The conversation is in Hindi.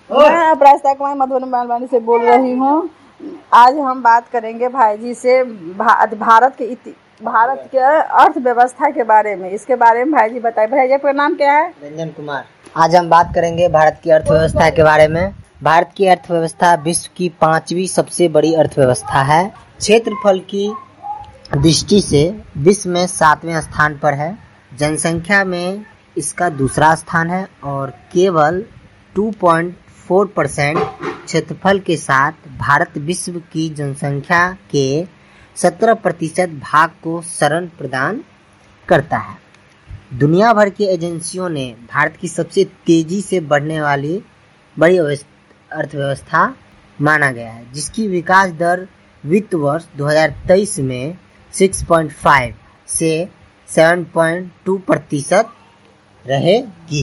मैं अपराजिता कुमारी मधुबनी बागवानी से बोल रही हूँ। आज हम बात करेंगे भाई जी से भारत के अर्थव्यवस्था के बारे में। इसके बारे में भाई जी बताइए। भाई जी आपका नाम क्या है? रंजन कुमार। आज हम बात करेंगे भारत की अर्थव्यवस्था के बारे में। भारत की अर्थव्यवस्था विश्व की 5वीं सबसे बड़ी अर्थव्यवस्था है। क्षेत्रफल की दृष्टि से विश्व में 7वें स्थान पर है। जनसंख्या में इसका दूसरा स्थान है और केवल 2.4% क्षेत्रफल के साथ भारत विश्व की जनसंख्या के 17% भाग को शरण प्रदान करता है। दुनिया भर की एजेंसियों ने भारत की सबसे तेजी से बढ़ने वाली बड़ी अर्थव्यवस्था माना गया है, जिसकी विकास दर वित्त वर्ष 2023 में 6.5 से 7.2% रहेगी।